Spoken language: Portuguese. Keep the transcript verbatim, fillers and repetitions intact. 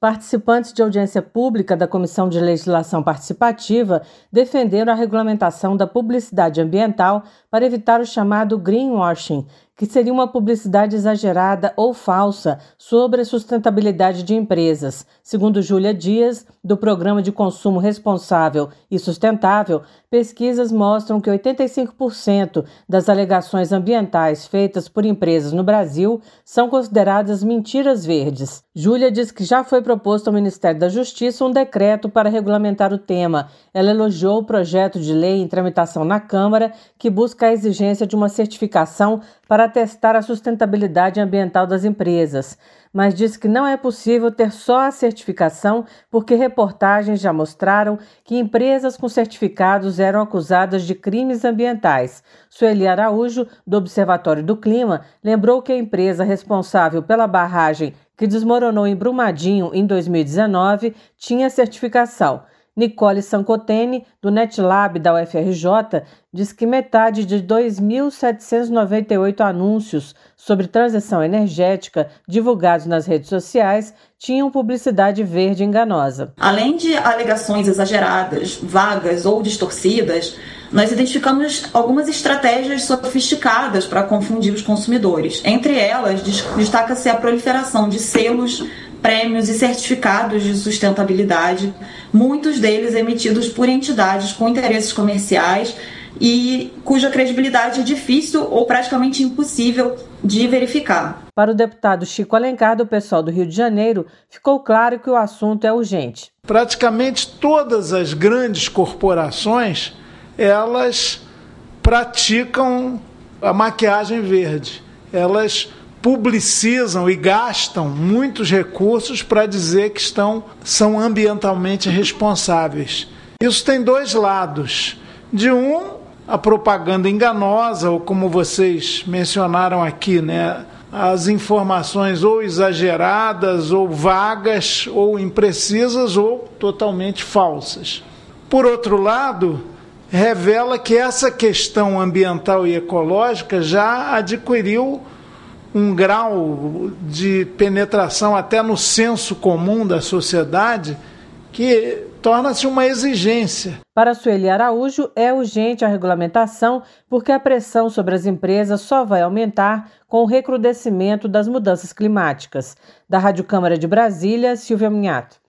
Participantes de audiência pública da Comissão de Legislação Participativa defenderam a regulamentação da publicidade ambiental para evitar o chamado greenwashing, que seria uma publicidade exagerada ou falsa sobre a sustentabilidade de empresas. Segundo Júlia Dias, do Programa de Consumo Responsável e Sustentável, pesquisas mostram que oitenta e cinco por cento das alegações ambientais feitas por empresas no Brasil são consideradas mentiras verdes. Júlia diz que já foi proposto ao Ministério da Justiça um decreto para regulamentar o tema. Ela elogiou o projeto de lei em tramitação na Câmara, que busca a exigência de uma certificação para testar a sustentabilidade ambiental das empresas, mas diz que não é possível ter só a certificação porque reportagens já mostraram que empresas com certificados eram acusadas de crimes ambientais. Sueli Araújo, do Observatório do Clima, lembrou que a empresa responsável pela barragem que desmoronou em Brumadinho em dois mil e dezenove tinha certificação. Nicole Sancotene, do NetLab da U F R J, diz que metade de dois mil setecentos e noventa e oito anúncios sobre transição energética divulgados nas redes sociais tinham publicidade verde enganosa. Além de alegações exageradas, vagas ou distorcidas, nós identificamos algumas estratégias sofisticadas para confundir os consumidores. Entre elas, destaca-se a proliferação de selos, prêmios e certificados de sustentabilidade, muitos deles emitidos por entidades com interesses comerciais e cuja credibilidade é difícil ou praticamente impossível de verificar. Para o deputado Chico Alencar, do PSOL do Rio de Janeiro, ficou claro que o assunto é urgente. Praticamente todas as grandes corporações, elas praticam a maquiagem verde. Elas publicizam e gastam muitos recursos para dizer que estão, são ambientalmente responsáveis. Isso tem dois lados. De um, a propaganda enganosa, ou como vocês mencionaram aqui, né, as informações ou exageradas, ou vagas, ou imprecisas, ou totalmente falsas. Por outro lado, revela que essa questão ambiental e ecológica já adquiriu um grau de penetração até no senso comum da sociedade que torna-se uma exigência. Para Sueli Araújo, é urgente a regulamentação porque a pressão sobre as empresas só vai aumentar com o recrudescimento das mudanças climáticas. Da Rádio Câmara de Brasília, Silvia Minhato.